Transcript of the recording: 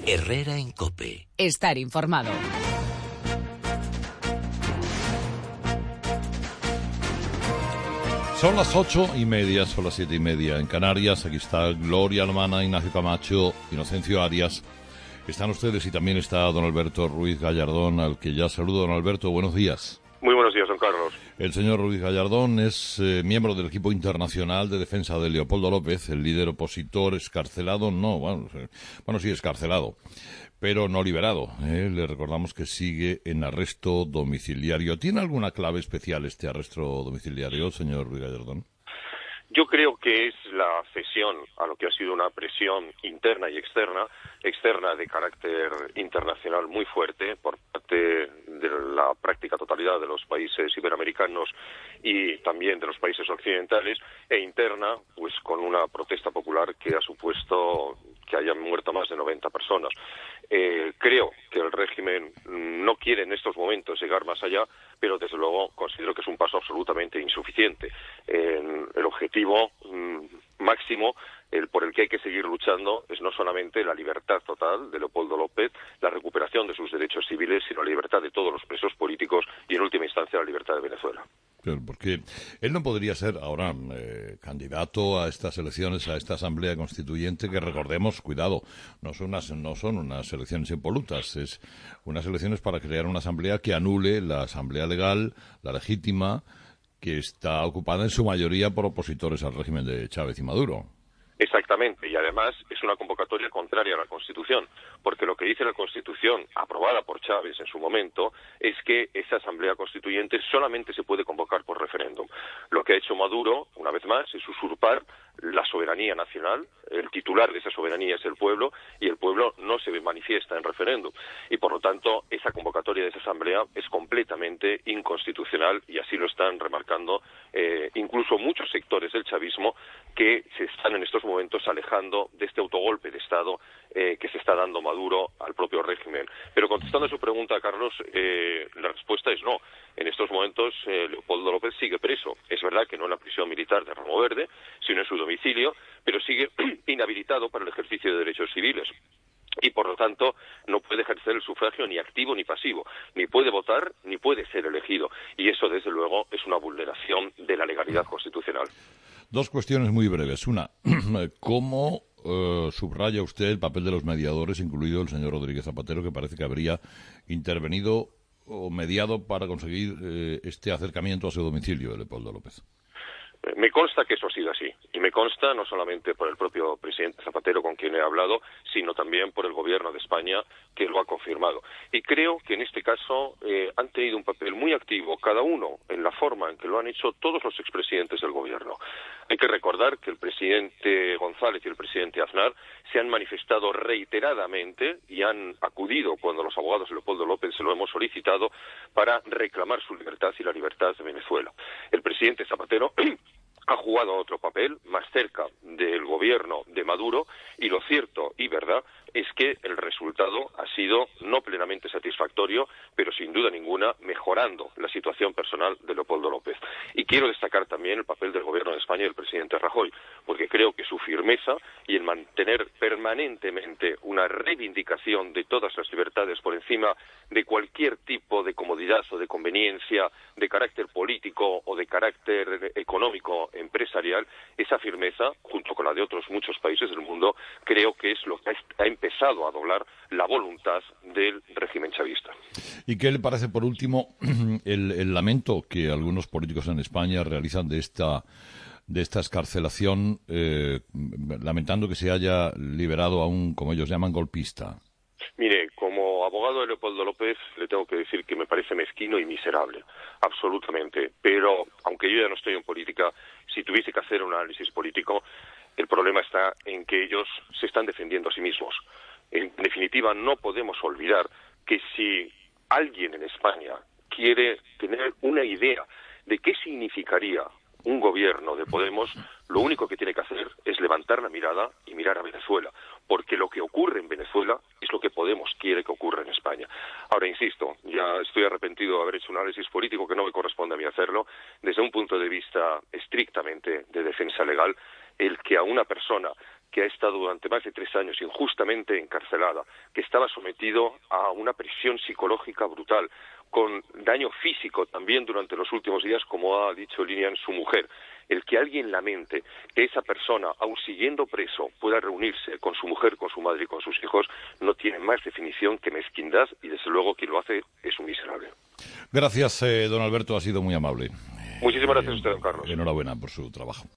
Herrera en COPE. Estar informado. Son las 8:30, son las 7:30 en Canarias. Aquí está Gloria Almana, Ignacio Camacho, Inocencio Arias. Están ustedes y también está don Alberto Ruiz Gallardón, al que ya saludo. Don Alberto, buenos días. Muy buenos días, don Carlos. El señor Ruiz Gallardón es miembro del equipo internacional de defensa de Leopoldo López, el líder opositor excarcelado, sí, excarcelado, pero no liberado. Le recordamos que sigue en arresto domiciliario. ¿Tiene alguna clave especial este arresto domiciliario, señor Ruiz Gallardón? Yo creo que es la cesión a lo que ha sido una presión interna y externa de carácter internacional muy fuerte por parte de la práctica totalidad de los países iberoamericanos y también de los países occidentales, e interna, pues con una protesta popular que ha supuesto que hayan muerto más de 90 personas. Creo que el régimen no quiere en estos momentos llegar más allá, pero desde luego considero que es un paso absolutamente insuficiente. El objetivo máximo, por el que hay que seguir luchando, es no solamente la libertad total de Leopoldo López, la recuperación de sus derechos civiles, sino la libertad de todos los presos políticos y, en última instancia, la libertad de Venezuela. Claro, porque él no podría ser ahora candidato a estas elecciones, a esta Asamblea Constituyente, que recordemos, cuidado, no son unas elecciones impolutas, es unas elecciones para crear una Asamblea que anule la Asamblea legal, la legítima, que está ocupada en su mayoría por opositores al régimen de Chávez y Maduro. Exactamente, y además es una convocatoria contraria a la Constitución, porque lo que dice la Constitución, aprobada por Chávez en su momento, es que esa Asamblea Constituyente solamente se puede convocar por referéndum. Lo que ha hecho Maduro, una vez más, es usurpar la soberanía nacional. El titular de esa soberanía es el pueblo, y el pueblo no se manifiesta en referéndum. Y, por lo tanto, esa convocatoria de esa Asamblea es completamente inconstitucional, y así lo están remarcando incluso muchos sectores del chavismo que se están en estos momentos alejando de este autogolpe de Estado que se está dando Maduro al propio régimen. Pero contestando a su pregunta, Carlos, la respuesta es no. En estos momentos Leopoldo López sigue preso. Es verdad que no en la prisión militar de Ramo Verde, sino en su domicilio, pero sigue inhabilitado para el ejercicio de derechos civiles. Y, por lo tanto, no puede ejercer el sufragio ni activo ni pasivo, ni puede votar ni puede ser elegido. Y eso, desde luego, es una vulneración de la legalidad constitucional. Dos cuestiones muy breves. Una, ¿cómo subraya usted el papel de los mediadores, incluido el señor Rodríguez Zapatero, que parece que habría intervenido o mediado para conseguir este acercamiento a su domicilio de Leopoldo López? Me consta que eso ha sido así, y me consta no solamente por el propio presidente Zapatero, con quien he hablado, sino también por el gobierno de España, que lo ha confirmado. Y creo que en este caso han tenido un papel muy activo, cada uno en la forma en que lo han hecho todos los expresidentes del gobierno. Hay que recordar que el presidente González y el presidente Aznar se han manifestado reiteradamente y han acudido, cuando los abogados de Leopoldo López se lo hemos solicitado, para reclamar su libertad y la libertad de Venezuela. El presidente Zapatero ha jugado otro papel más cerca del gobierno de Maduro, y lo cierto y verdad es que el resultado ha sido no plenamente satisfactorio, pero sin duda ninguna mejorando la situación personal de Leopoldo López. Y quiero destacar también el papel del gobierno de España y del presidente Rajoy, porque creo que su firmeza y el mantener permanentemente una reivindicación de todas las libertades por encima de cualquier tipo de comodidad o de conveniencia de carácter político o de carácter económico empresarial, esa firmeza, junto con la de otros muchos países del mundo, creo que es lo que ha empezado a doblar la voluntad del régimen chavista. ¿Y qué le parece, por último, el lamento que algunos políticos en España realizan de esta excarcelación, lamentando que se haya liberado a un, como ellos llaman, golpista? Mire, como abogado de Leopoldo López le tengo que decir que me parece mezquino y miserable, absolutamente. Pero, aunque yo ya no estoy en política, si tuviese que hacer un análisis político, el problema está en que ellos se están defendiendo a sí mismos. En definitiva, no podemos olvidar que si alguien en España quiere tener una idea de qué significaría un gobierno de Podemos, lo único que tiene que hacer es levantar la mirada y mirar a Venezuela, porque lo que ocurre en Venezuela es lo que Podemos quiere que ocurra en España. Ahora, insisto, ya estoy arrepentido de haber hecho un análisis político que no me corresponde a mí hacerlo. Desde un punto de vista estrictamente de defensa legal, el que a una persona que ha estado durante durante más de 3 años injustamente encarcelada, que estaba sometido a una presión psicológica brutal, con daño físico también durante los últimos días, como ha dicho Lilian, su mujer. El que alguien lamente que esa persona, aun siguiendo preso, pueda reunirse con su mujer, con su madre y con sus hijos, no tiene más definición que mezquindad, y desde luego quien lo hace es un miserable. Gracias, don Alberto, ha sido muy amable. Muchísimas gracias a usted, don Carlos. Enhorabuena por su trabajo.